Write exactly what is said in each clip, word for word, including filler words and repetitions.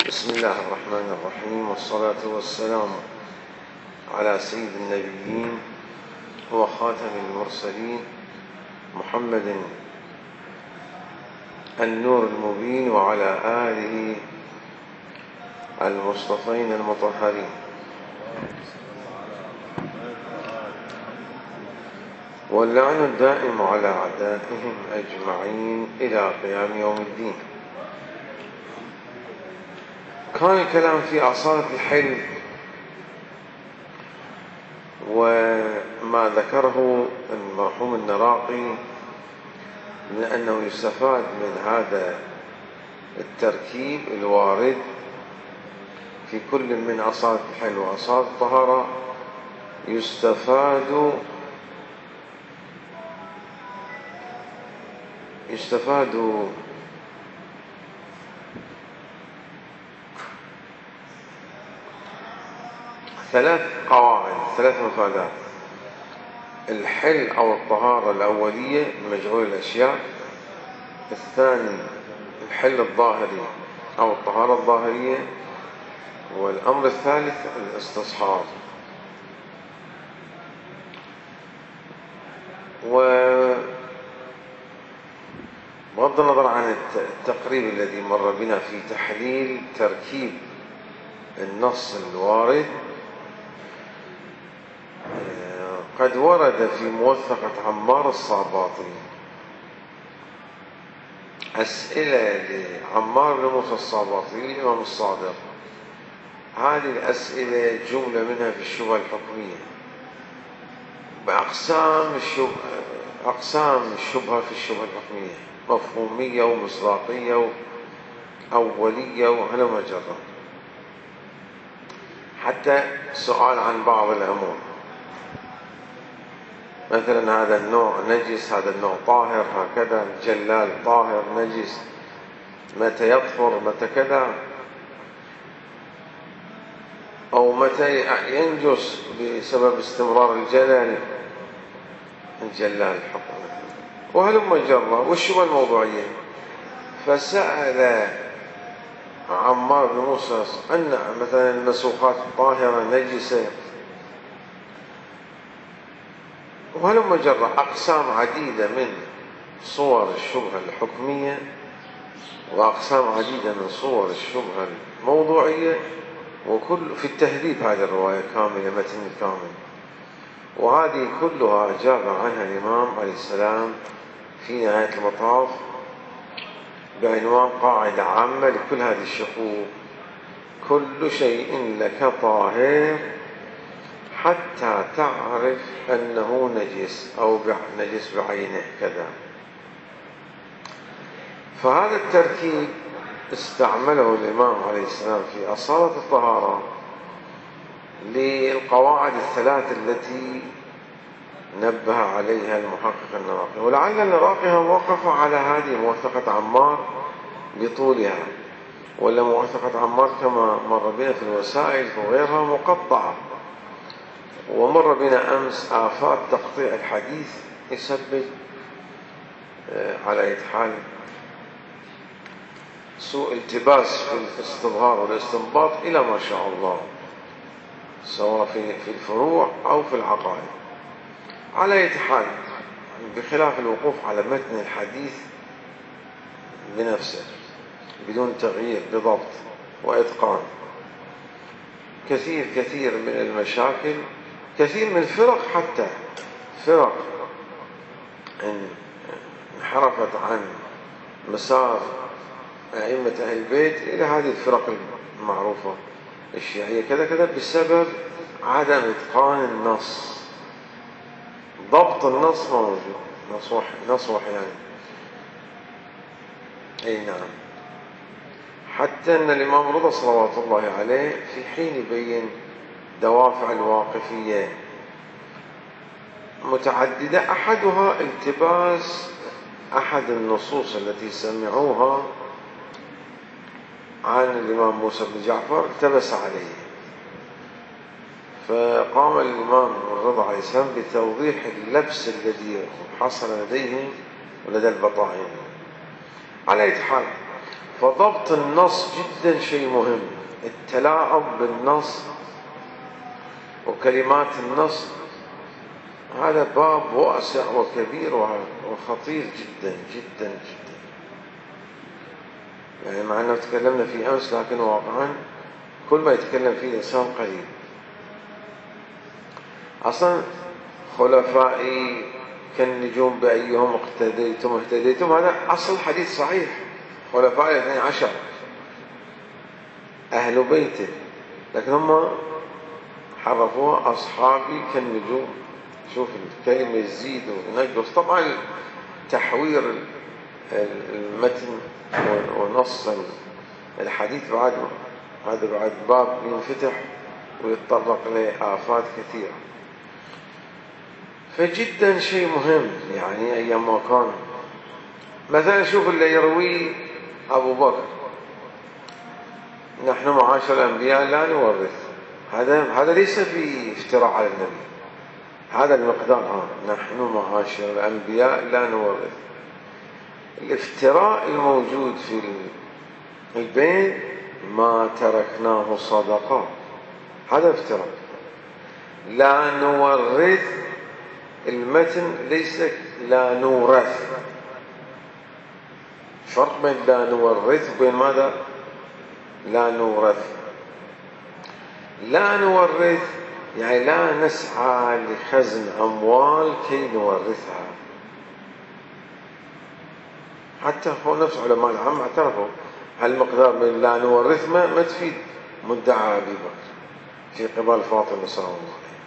بسم الله الرحمن الرحيم، والصلاة والسلام على سيد النبيين وخاتم المرسلين محمد النور المبين، وعلى آله المصطفين المطهرين، واللعن الدائم على أعدائهم أجمعين إلى قيام يوم الدين. كان الكلام في أصالة الحلم وما ذكره المرحوم النراقي من أنه يستفاد من هذا التركيب الوارد في كل من أصالة الحلم وأصالة الطهارة. يستفاد يستفاد ثلاث قواعد، ثلاث مفادات: الحل أو الطهارة الأولية مجعول الأشياء، الثاني الحل الظاهري أو الطهارة الظاهرية، والأمر الثالث الاستصحاب. وبغض النظر عن التقريب الذي مر بنا في تحليل تركيب النص الوارد، قد ورد في موثقة عمار الصاباطي أسئلة لعمار بن موسى الصاباطي الإمام الصادق. هذه الأسئلة جملة منها في الشبهة الحكمية بأقسام الشبهة أقسام الشبهة في الشبهة الحكمية: مفهومية ومصداقية وأولية وهلم جرا، حتى سؤال عن بعض الأمور، مثلا هذا النوع نجس، هذا النوع طاهر، هكذا الجلال طاهر نجس، متى يطهر، متى كذا، أو متى ينجس بسبب استمرار الجلال الجلال الحكم، وهلم جرا، والشبهة الموضوعية. فسأل عمار بن موسى أن مثلا المسوخات طاهرة نجسة، وهلم جرا، أقسام عديدة من صور الشبهة الحكمية وأقسام عديدة من صور الشبهة الموضوعية، وكل في التهذيب هذه الرواية كاملة، متن كامل، وهذه كلها أجاب عنها الإمام عليه السلام في نهاية المطاف بعنوان قاعدة عامة لكل هذه الشقوق: كل شيء لك طاهر حتى تعرف أنه نجس أو نجس بعينه كذا. فهذا التركيب استعمله الإمام عليه السلام في أصالة الطهارة للقواعد الثلاث التي نبه عليها المحقق النراقي، ولعل النراقي وقف على هذه موثقة عمار بطولها، ولا موثقة عمار كما مر بنا في الوسائل وغيرها مقطعة. ومر بنا أمس آفات تقطيع الحديث يسبب على أي حال سوء التباس في الاستظهار والاستنباط إلى ما شاء الله، سواء في الفروع أو في العقائد. على أي حال، بخلاف الوقوف على متن الحديث بنفسه بدون تغيير بضبط وإتقان، كثير كثير من المشاكل، كثير من الفرق، حتى فرق انحرفت عن مسار أئمة أهل البيت إلى هذه الفرق المعروفة الشيعية كذا كذا، بسبب عدم إتقان النص. ضبط النص موجود، نصوح نصوح يعني أي نعم. حتى أن الإمام رضا صلوات الله عليه في حين يبين دوافع الواقفية متعددة، أحدها التباس أحد النصوص التي سمعوها عن الإمام موسى بن جعفر، التبس عليه، فقام الإمام الرضا عليه السلام بتوضيح اللبس الذي حصل لديهم ولدى البطائن. على أي حال، فضبط النص جدا شيء مهم. التلاعب بالنص وكلمات النص هذا باب واسع وكبير وخطير جدا جدا جدا. يعني مع أنه تكلمنا فيه أمس، لكن واقعا كل ما يتكلم فيه الإنسان قليل. أصلا خلفائي كالنجوم بأيهم اقتديتم اهتديتم، هذا أصل حديث صحيح. خلفائي الاثني عشر أهل بيته، لكن هم حرفوها أصحابي كالنجوم. شوف الكلمة يزيد وينقص. طبعا تحوير المتن ونص الحديث بعد هذا بعد باب ينفتح ويتطرق لآفات كثيرة. فجدا شيء مهم. يعني أيام ما كان مثلا شوف اللي يروي أبو بكر: نحن معاشر الأنبياء لا نورث. هذا هذا ليس في افتراء على النبي، هذا المقدار. ها نحن معاشر الأنبياء لا نورث. الافتراء الموجود في البيت: ما تركناه صدقة، هذا افتراء. لا نورث، المتن ليس لا نورث. فرق بين لا نورث وبين ماذا؟ لا نورث. لا نورث يعني لا نسعى لخزن أموال كي نورثها. حتى هو نفس علماء العام اعترفوا هالمقدار من لا نورث ما, ما تفيد مدعى أبي بكر في قبال فاطمة صلى الله عليه وسلم.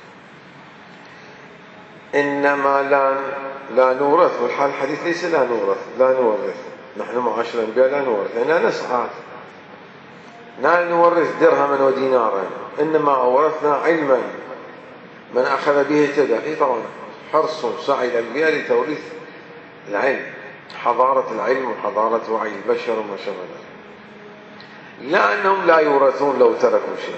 إنما لا لا نورث، والحال الحديث ليس لا نورث. لا نورث، نحن معاشر الأنبياء لا نورث، لأننا يعني نسعى. لا نورث درهما ودينارا، إنما أورثنا علما من أخذ به اهتدى. إيه طبعا حرص وسعي الأنبياء لتوريث العلم، حضارة العلم وحضارة وعي البشر وما شابه ذلك. لا أنهم لا يورثون لو تركوا شيء.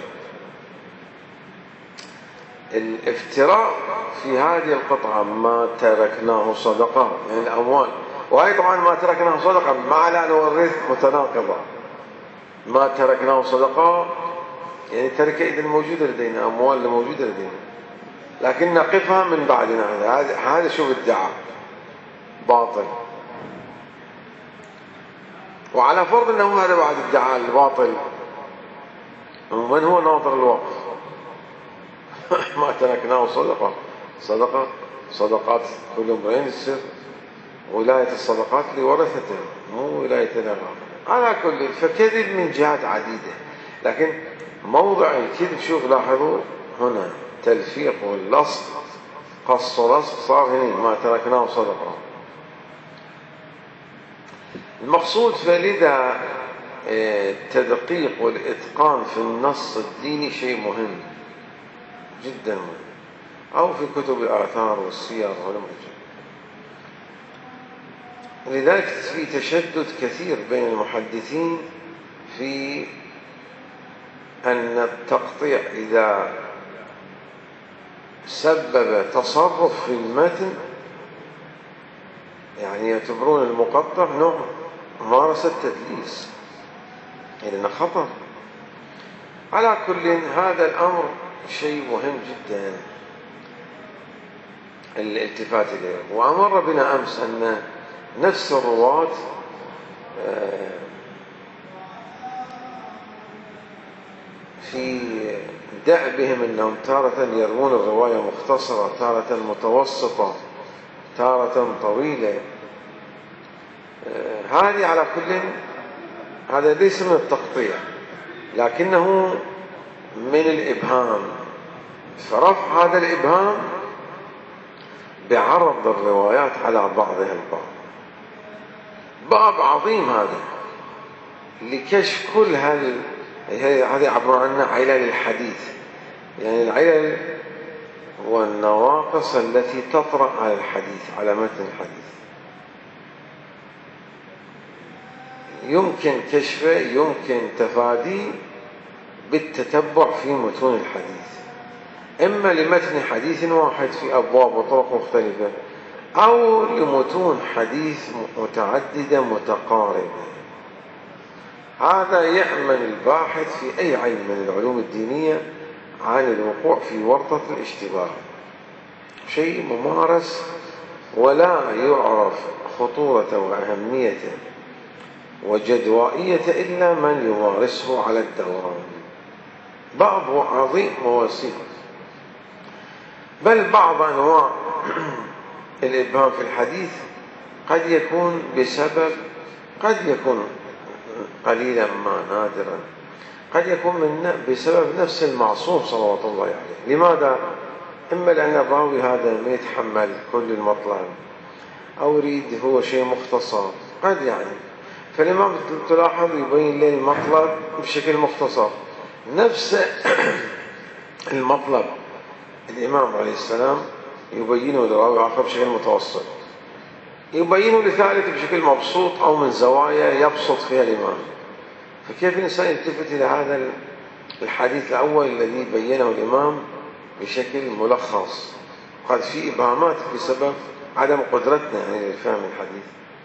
الافتراء في هذه القطعة: ما تركناه صدقة، يعني الأموال. وهي طبعا ما تركناه صدقة مع لا نورث متناقضة. ما تركناه صدقة يعني ترك إذن موجودة لدينا، أموال موجودة لدينا، لكن نقفها من بعدنا. هذا هذا شوف ادعاء باطل. وعلى فرض أنه هذا بعد ادعاء الباطل، ومن هو ناظر الوقف؟ ما تركناه صدقة. صدقة صدقات كل امرئ يصير ولاية الصدقات لورثته، مو ولاية الأغاني. على كل فكذب من جهات عديدة، لكن موضع الكذب شوف لاحظوا هنا تلفيق واللصق، قص ولصق صار هنا ما تركناه صدقة. المقصود فلذا التدقيق والإتقان في النص الديني شيء مهم جدا مهم، أو في كتب الآثار والسير والمعجم. لذلك في تشدد كثير بين المحدثين في أن التقطيع إذا سبب تصرف في المتن يعني يعتبرون المقطع نوع ممارسة تدليس، لأنه خطر. على كل هذا الأمر شيء مهم جدا الالتفات إليه. وأمر بنا أمس أن نفس الرواة في دأبهم أنهم تارة يروون الرواية مختصرة، تارة متوسطة، تارة طويلة. هذه على كل هذا ليس من التقطيع، لكنه من الإبهام. فرفع هذا الإبهام بعرض الروايات على بعضها البعض. باب عظيم هذا لكشف كل هذه هذه عبارة عنها علل الحديث، يعني العلل والنواقص التي تطرأ على الحديث، على متن الحديث. يمكن كشفه، يمكن تفاديه بالتتبع في متون الحديث، إما لمتن حديث واحد في أبواب وطرق مختلفة، أو لمتون حديث متعددة متقاربة. هذا يأمن الباحث في أي علم من العلوم الدينية عن الوقوع في ورطة الاشتباه، شيء ممارس ولا يعرف خطورة وأهمية وجدوائية إلا من يمارسه على الدوام، بعض عظيم ووسيع. بل بعض أنواع الإبهام في الحديث قد يكون بسبب قد يكون قليلا ما نادرا قد يكون من بسبب نفس المعصوم صلوات الله عليه. لماذا؟ إما لأن الراوي هذا ما يتحمل كل المطلب أو يريد هو شيء مختصر، قد يعني فالإمام تلاحظ يبين لي المطلب بشكل مختصر، نفس المطلب الإمام عليه السلام يبينه لراوي آخر بشكل متوسط، يبينه لثالث بشكل مبسوط أو من زوايا يبسط فيها الإمام. فكيف الإنسان يلتفت إلى هذا الحديث الأول الذي بينه الإمام بشكل ملخص؟ قد في إبهامات بسبب عدم قدرتنا يعني لفهم الحديث.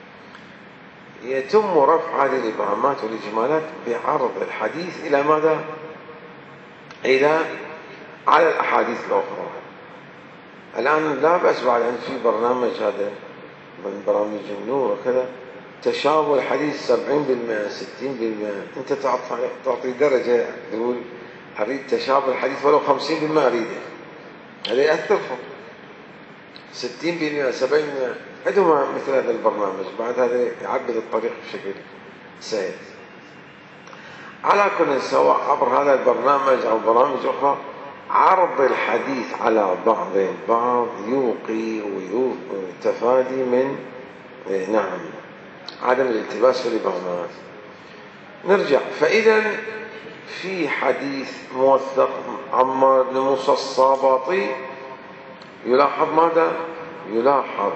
يتم رفع هذه الإبهامات والإجمالات بعرض الحديث إلى ماذا؟ إلى على الأحاديث الأخرى. الآن لا بأس بعد أن في برنامج هذا من برامج النور وكذا تشابه الحديث سبعين بالمئة ستين بالمئة، أنت تعطي درجة تقول أريد تشابه الحديث ولو خمسين بالمئة أريده، هذا يأثر فوق ستين بالمئة سبعين بالمئة. عندما مثل هذا البرنامج بعد هذا يعبد الطريق بشكل سهل. على كل سواء عبر هذا البرنامج أو برامج أخرى، عرض الحديث على بعض البعض يوقي ويتفادي من نعم عدم الالتباس في الإبهامات. نرجع، فإذا في حديث موثق عمار بن موسى الصاباطي يلاحظ ماذا؟ يلاحظ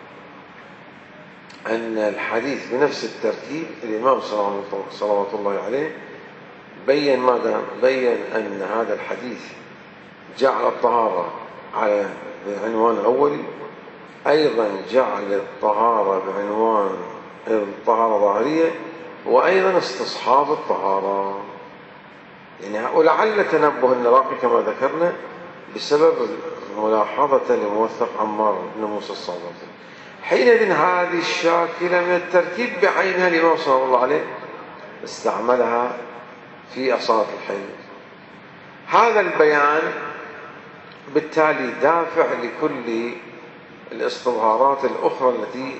أن الحديث بنفس الترتيب الإمام صلوات الله عليه بين ماذا؟ بين أن هذا الحديث جعل الطهارة على العنوان الأولي، أيضا جعل الطهارة بعنوان الطهارة ظاهرية، وأيضا استصحاب الطهارة. يعني ولعل تنبه النراقي كما ذكرنا بسبب ملاحظة لموثق عمار بن موسى الصاباطي. حينئذ هذه الشاكلة من الترتيب بعينها الإمام صلى الله عليه استعملها في أصالة الحلم. هذا البيان بالتالي دافع لكل الاستظهارات الأخرى التي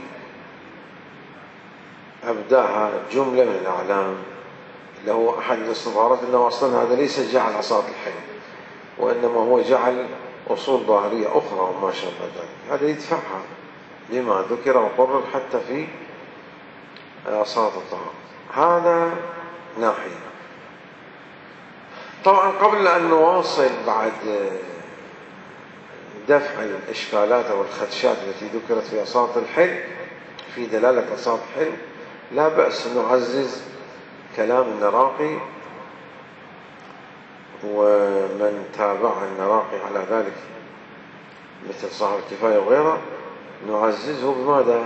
أبداها جملة من الأعلام، اللي هو أحد الاستظهارات أنه أصلا هذا ليس جعل أصالة الحلم، وإنما هو جعل أصول ظاهرية أخرى وما شابه ذلك. هذا يدفعها لما ذكر وقرر حتى في أصالة الطهارة. هذا ناحية. طبعا قبل أن نواصل بعد دفع الإشكالات أو الخدشات التي ذكرت في أصالة الحلم في دلالة أصالة الحلم، لا بأس أن نعزز كلام النراقي ومن تابع النراقي على ذلك مثل صاحب الكفاية وغيره، نعززه بماذا؟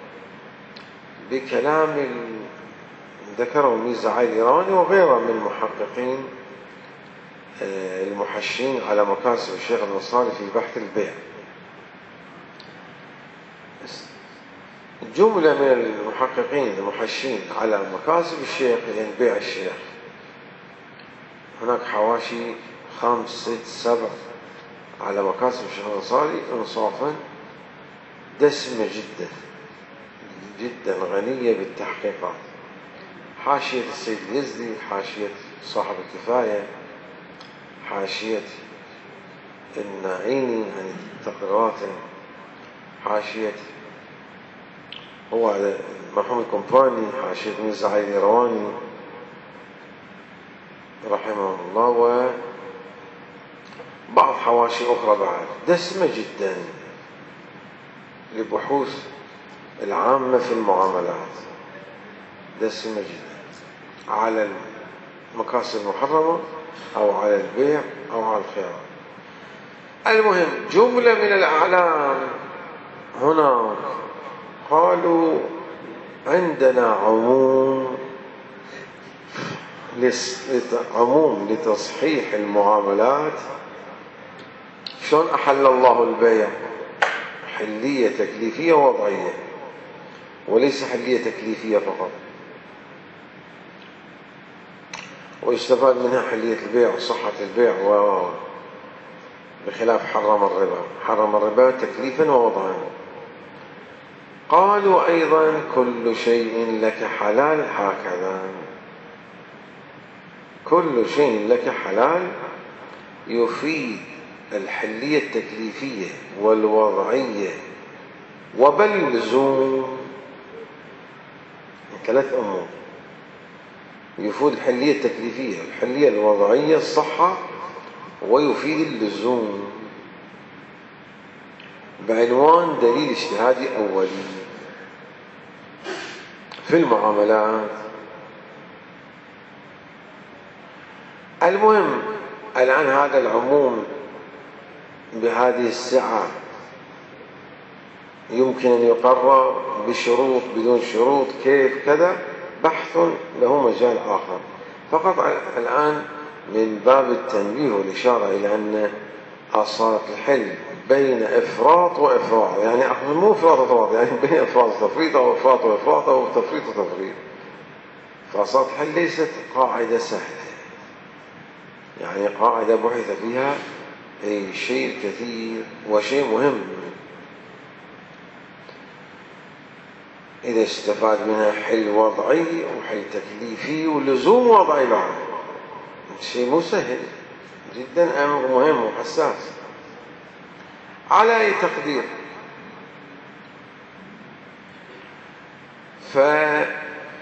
بكلام ذكره ميرزا الإيراني وغيره من المحققين المحشين على مكاسب الشيخ النصاري في بحث البيع. جملة من المحققين المحشين على مكاسب الشيخ يعني بيع الشيخ، هناك حواشي خمس ست سبع على مكاسب الشيخ النصاري انصافا دسمة جدا جدا غنية بالتحقيقات. حاشية السيد اليزدي، حاشية صاحب الكفاية، حاشية النعيني عن تقريراته، حاشية هو مرحوم الكومباني، حاشية ميرزا الإيراني رحمه الله، وبعض حواشي أخرى بعد دسمة جدا لبحوث العامة في المعاملات، دسمة جدا على المكاسب المحرمة أو على البيع أو على الخيار. المهم جملة من الأعلام هنا قالوا عندنا عموم عموم لتصحيح المعاملات. شلون أحل الله البيع؟ حلية تكليفية ووضعية، وليس حلية تكليفية فقط. ويستفاد منها حلية البيع وصحة البيع، و بخلاف حرم الربا. حرم الربا تكليفا ووضعا. قالوا أيضا كل شيء لك حلال هكذا. كل شيء لك حلال يفيد الحلية التكليفية والوضعية وباللزوم. ثلاث أمور يفيد الحلية التكليفية، الحلية الوضعية، الصحة، ويفيد اللزوم، بعنوان دليل اجتهادي أولي في المعاملات. المهم الآن هذا العموم بهذه السعة يمكن أن يقرر بشروط بدون شروط، كيف كذا، بحث له مجال آخر. فقط الآن من باب التنبيه والإشارة إلى أن صارت الحل بين إفراط وإفراط، يعني مو إفراط وإفراط، يعني بين إفراط وتفريط أو إفراط وإفراط أو تفريط وتفريط. فصارت الحل ليست قاعدة سهلة، يعني قاعدة بحث فيها أي شيء كثير وشيء مهم إذا استفاد منها حل وضعي وحل تكليفي ولزوم وضعي بعد. شيء مو سهل جدا، أمر مهم وحساس. على أي تقدير، فهذا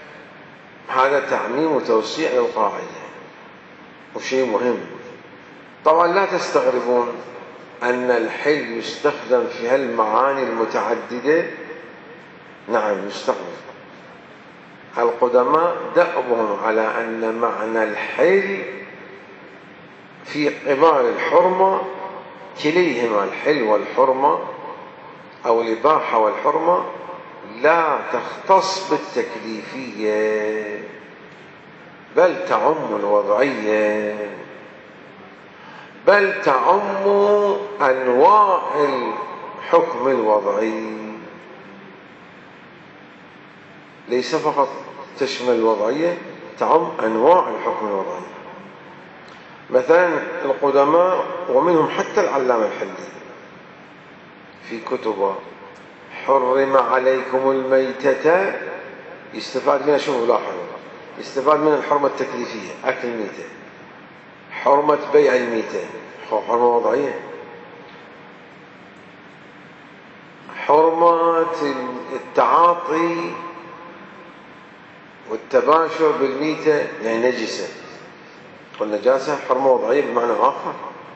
تعميم وتوسيع للقاعدة وشيء مهم. طبعا لا تستغربون أن الحل يستخدم في هالمعاني المتعددة. نعم يستخدم. القدماء دأبهم على أن معنى الحل في قبال الحرمة، كليهما الحل والحرمة أو الإباحة والحرمة لا تختص بالتكليفية بل تعم الوضعية، بل تعم أنواع الحكم الوضعي، ليس فقط تشمل الوضعية، تعم أنواع الحكم الوضعي. مثلا القدماء ومنهم حتى العلامة الحلي في كتبه حرم عليكم الميتة، يستفاد منها، شوفوا لاحظوا، يستفاد من الحرمة التكليفية أكل الميتة، حرمة بيع الميتة حرمة وضعية، حرمة التعاطي والتباشر بالميتة يعني نجسة، والنجاسة حرمة وضعية بمعنى آخر.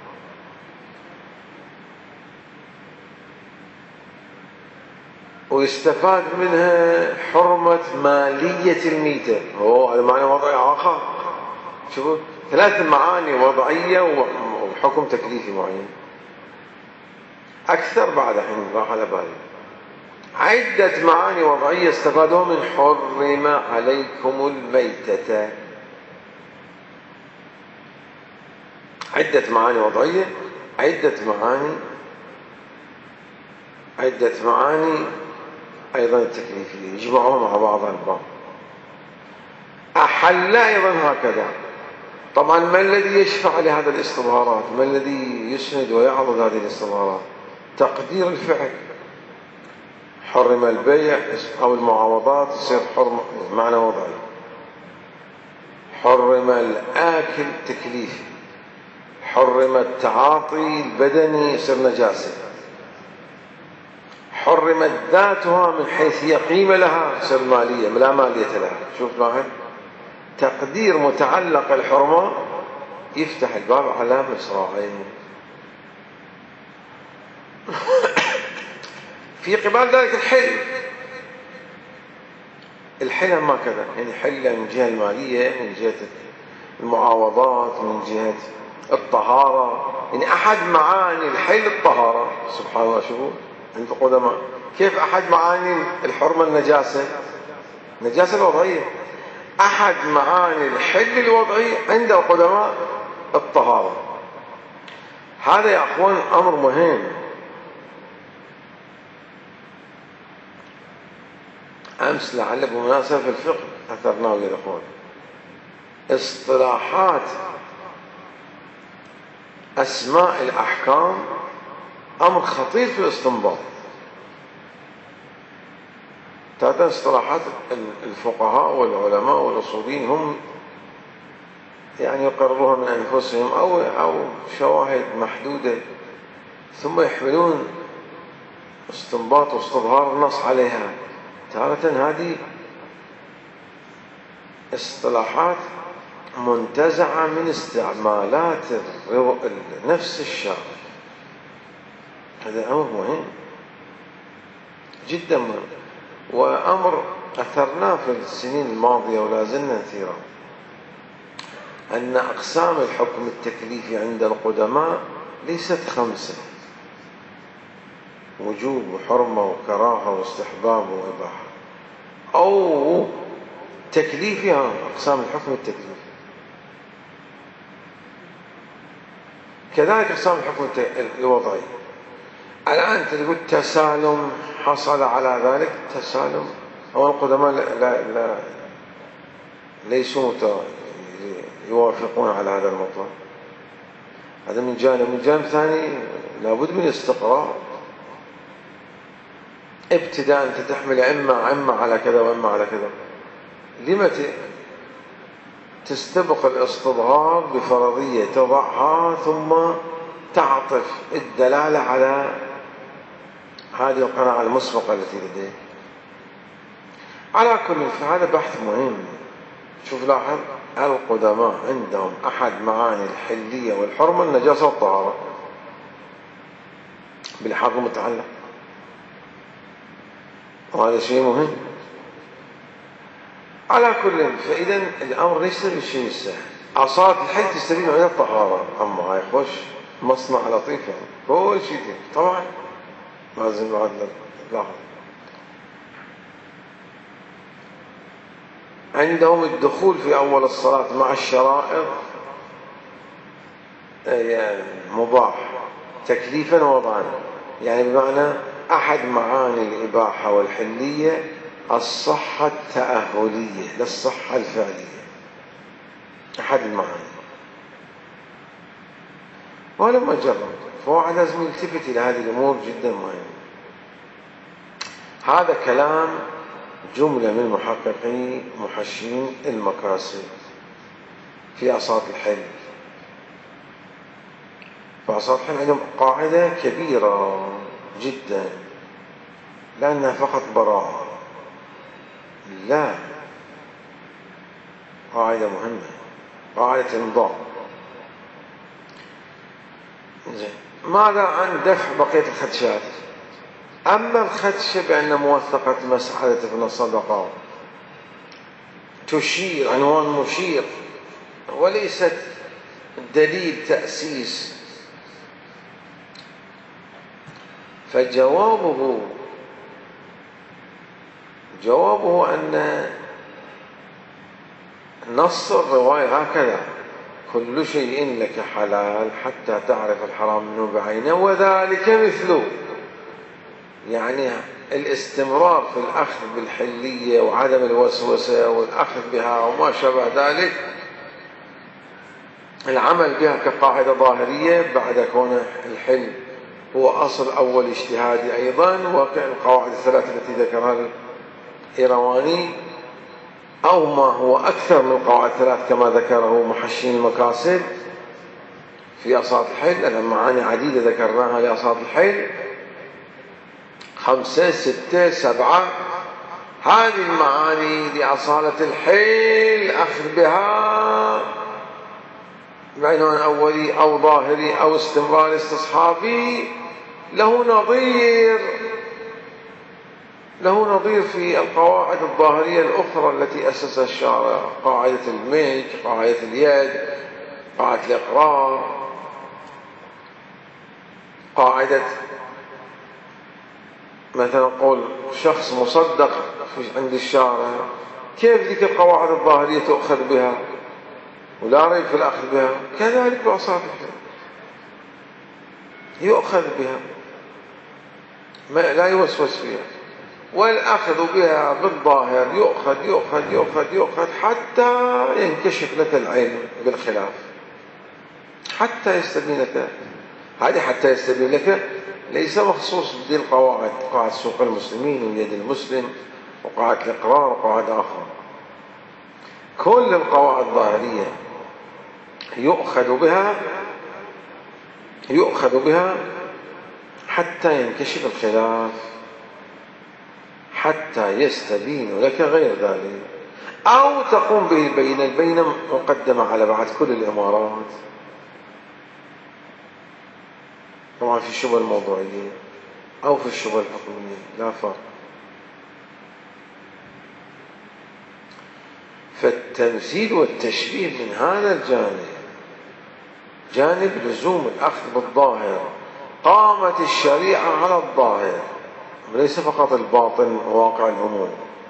ويستفاد منها حرمة مالية الميتة، هو هذا معنى وضعي آخر. شوفوا ثلاث معاني وضعية وحكم تكليفي معين، أكثر بعد حين راح على بالي. عدة معاني وضعية استفادوا من حرم عليكم الميتة، عدة معاني وضعية، عدة معاني عدة معاني أيضا التكليفية، يجمعوها مع بعضها البعض. أحل أيضا هكذا. طبعا ما الذي يشفع لهذا الاستظهارات؟ ما الذي يسند ويعرض هذه الاستظهارات؟ تقدير الفعل. حرم البيع أو المعاوضات يصير حرم معنى وضعي، حرم الآكل تكليفي، حرم التعاطي البدني يصير نجاسة، حرمت ذاتها من حيث هي قيمة لها تصير مالية لا مالية لها. شوف لاحظ تقدير متعلق الحرمة يفتح الباب على مصراعين. في قبال ذلك الحل، الحل ما كذا، يعني حل من جهة المالية، من جهة المعاوضات، من جهة الطهارة. يعني أحد معاني الحل الطهارة. سبحان الله، شوفوا عند القدماء كيف أحد معاني الحرمة النجاسة، النجاسة الوضعية. أحد معاني الحل الوضعي عند القدماء الطهارة. هذا يا أخوان أمر مهم. أمس لعل بمناسبة في الفقه أثرناه يا أخوان اصطلاحات أسماء الأحكام أمر خطير في الاستنباط. تعطي اصطلاحات الفقهاء والعلماء والأصوليين هم يعني يقرروها من أنفسهم أو أو شواهد محدودة، ثم يحملون استنباط واستظهار النص عليها. تارة هذه اصطلاحات منتزعة من استعمالات نفس الشرع. هذا أمر مهم جدا مهم، وأمر أثرناه في السنين الماضية ولا زلنا نثيره، أن أقسام الحكم التكليفي عند القدماء ليست خمسة: وجوب وحرمة وكراهة واستحباب وإباحة، أو تكليفها أقسام الحكم التكليفي. كذلك أقسام الحكم الوضعي. الآن تقول تسالم حصل على ذلك تسالم، أو القدماء لا لا لا ليسوا يوافقون على هذا المطلب. هذا من جانب. من جانب ثاني لابد من استقرار. ابتداء أنت تحمل إما إما على كذا وإما على كذا، لما تستبق الاستظهار بفرضية تضعها ثم تعطف الدلالة على هذه القناعة المسبقة التي لديك؟ على كل، فهذا بحث مهم. شوف لاحظ، القدماء عندهم أحد معاني الحلية والحرمة النجاسة والطهارة بالحق المتعلق، وهذا شيء مهم. على كل، فإذا الأمر ليس بالشيء السهل. أصالة الحل تستفيد من الطهارة، أما هاي خوش مصنع لطيف يعني كل شيء طبعا لازم بعد لاحظ. عندهم الدخول في أول الصلاة مع الشرائط مباح تكليفا ووضعا، يعني بمعنى أحد معاني الإباحة والحلية الصحة التأهلية لا الصحة الفعلية، أحد المعاني. ولما جرب فواحد لازم يلتفت إلى هذه الأمور جدا مهمة. هذا كلام جملة من محققي محشين المكاسب في أصالة الحل. فأصالة الحل عندهم قاعدة كبيرة جدا، لأنها فقط براءة، لا، قاعدة مهمة، قاعدة انضاء. ماذا عن دفع بقية الخدشات؟ أما الخدشة بأن موثقة مسألة من الصدقة تشير، عنوان مشير وليست دليل تأسيس، فجوابه جوابه أن نص الرواية هكذا: كل شيء لك حلال حتى تعرف الحرام منه بعينه وذلك مثله. يعني الاستمرار في الأخذ بالحلية وعدم الوسوسة والأخذ بها وما شابه ذلك، العمل بها كقاعدة ظاهرية بعد كون الحل هو أصل أول اجتهادي أيضا، والقواعد الثلاثة التي ذكرها الإيرواني، أو ما هو أكثر من القواعد الثلاث كما ذكره محشين المكاسب في أصالة الحل. لأن معاني عديدة ذكرناها لأصالة الحل، خمسة ستة سبعة. هذه المعاني لأصالة الحل أخذ بها بعنوان أولي أو ظاهري أو استمرار استصحابي له نظير له نظير في القواعد الظاهرية الأخرى التي أسسها الشارع: قاعدة الملك، قاعدة اليد، قاعدة الإقرار، قاعدة مثلا قول شخص مصدق عند الشارع كيف ذيك القواعد الظاهرية تؤخذ بها ولا ريب في الأخذ بها، كذلك بأصابع يؤخذ بها ما لا يوسوس فيها، والأخذ بها بالظاهر يؤخذ يؤخذ يؤخذ يؤخذ حتى ينكشف لك العلم بالخلاف، حتى يستبين لك. هذه حتى يستبين لك ليس مخصوص بدي القواعد، قواعد سوق المسلمين ويد المسلم وقواعد الإقرار وقواعد آخر، كل القواعد الظاهرية يؤخذ بها يؤخذ بها حتى ينكشف الخلاف، حتى يستبين لك غير ذلك، أو تقوم به البينة. البينة مقدمة على بعد كل الإمارات، طبعا في الشبهة الموضوعية أو في الشبهة الحكمية لا فرق. فالتمثيل والتشبيه من هذا الجانب جانب لزوم الأخذ بالظاهر، قامت الشريعة على الظاهر وليس فقط الباطن وواقع الأمور.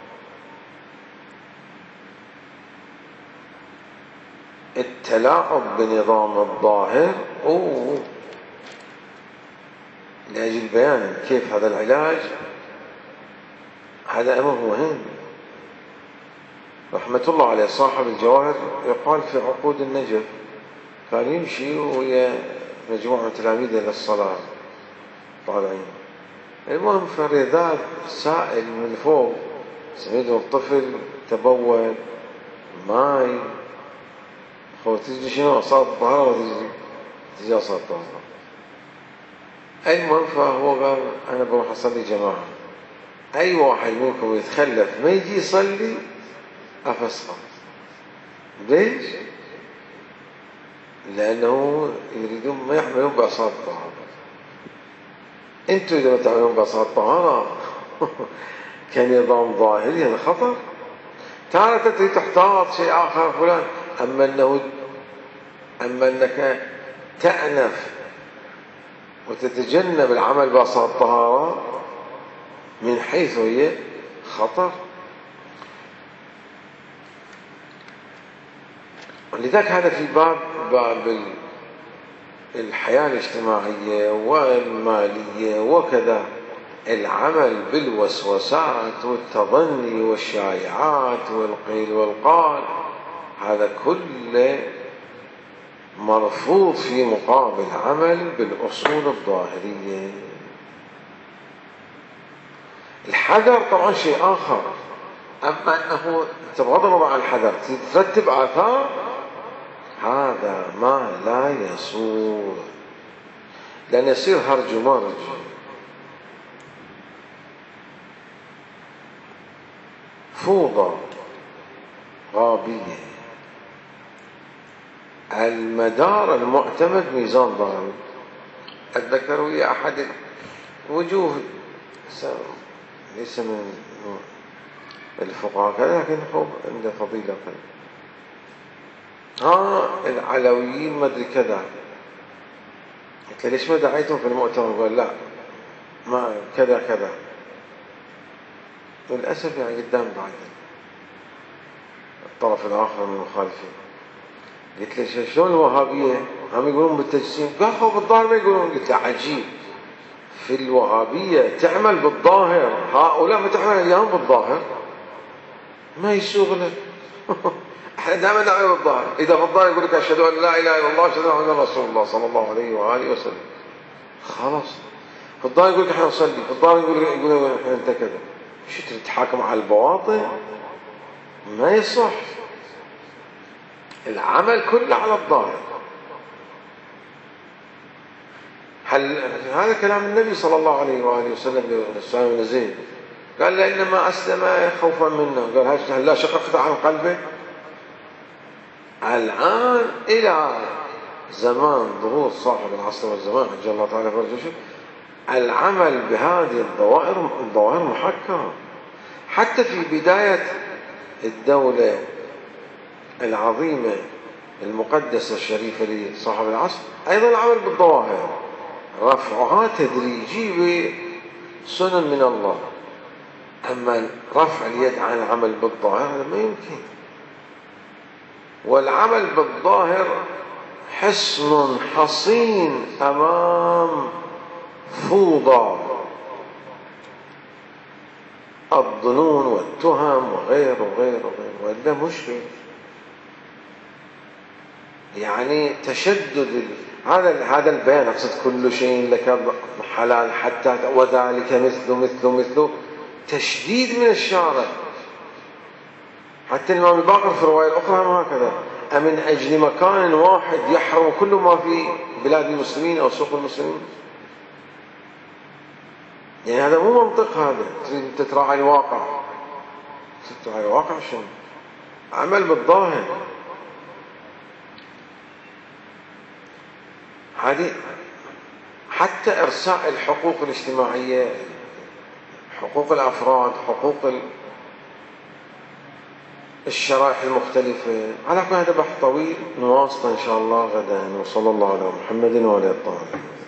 التلاعب بنظام الظاهر أوه لأجل بيان كيف هذا العلاج، هذا أمر مهم. رحمة الله عليه صاحب الجواهر يقال في عقود النجف كان يمشي ويا مجموعة تلاميذه للصلاة طالعين، المهم فرذاذ سائل من فوق سميته الطفل تبول ماي، هو تجي شنو صار الطهارة وتجي تجي صار الطهارة. المهم فهو قال أنا بروح أصلي جماعة، أي واحد منكم يتخلف ما يجي يصلي أفسقط. ليش؟ لأنه يريدون ما يحملون بأصابع الطهارة. أنتوا إذا ما تعملون بأصابع الطهارة كنظام ظاهري هذا خطر. تارة تريد تحتاط شيء آخر فلان، أما أنه أما أنك تأنف وتتجنب العمل بأصابع الطهارة من حيث هي خطر. لذلك هذا في باب باب الحياة الاجتماعية والمالية وكذا، العمل بالوسوسات والتظني والشائعات والقيل والقال هذا كله مرفوض في مقابل عمل بالأصول الظاهرية. الحذر طبعا شيء آخر، أما أنه تبغض النظر عن الحذر ترتب آثار، هذا ما لا يسوغ، لأن يصير هرج ومرج. فوضى غابية، المدار المعتمد ميزان ضارب. أتذكر ويا أحد وجوه ليس من الفقهاء كذا لكن هو عنده فضيلة كذا، ها العلويين ما أدري كذا. قلت له ليش ما دعيتهم في المؤتمر؟ قال لا ما كذا كذا. وللأسف يعني قدام بعد الطرف الآخر من المخالفين. قلت له شلون الوهابية هم يقولون بالتجسيم؟ قال هو بالظاهر ما يقولون. قلت له عجيب، في الوهابية تعمل بالظاهر، هؤلاء ما تعمل اليوم بالظاهر، ما يسوغ لك. احنا دائما نعمل بالظاهر، اذا بالظاهر يقول لك اشهد ان لا اله الا الله واشهد ان محمدا رسول الله صلى الله عليه واله وسلم، خلاص. في الظاهر يقول لك احنا نصلي، في الظاهر يقول يقول احنا انت كذا. شو تتحاكم على البواطن؟ ما يصح. العمل كله على الظاهر. هل هذا كلام النبي صلى الله عليه واله وسلم للسائل بن زيد، قال له انما اسلم خوفا منا، قال هل لا شققت عن قلبه؟ الآن إلى زمان ظهور صاحب العصر والزمان عجل الله تعالى فرجه العمل بهذه الظواهر الظواهر محكمة. حتى في بداية الدولة العظيمة المقدسة الشريفة لصاحب العصر أيضا العمل بالظواهر، رفعها تدريجي بسنن من الله. أما رفع اليد عن العمل بالظاهر هذا ما يمكن. والعمل بالظاهر حصن حصين أمام فوضى الظنون والتهم وغير وغير وغير، وإلا مشكل. يعني تشدد هذا هذا البيان، أقصد كل شيء لك حلال حتى وذلك مثل مثل مثل تشديد من الشارع. حتى الإمام الباقر في الرواية الأخرى هكذا: أمن أجل مكان واحد يحرم كل ما في بلاد المسلمين أو سوق المسلمين. يعني هذا مو منطق، هذا تريد تراعي الواقع. تراعي الواقع شنو؟ عمل بالظاهر. هذه حتى إرساء الحقوق الاجتماعية، حقوق الأفراد، حقوق الشرائح المختلفة. على كل هذا بحث طويل نواصله إن شاء الله غدا. وصلى الله على محمد وعلى آله الطاهرين.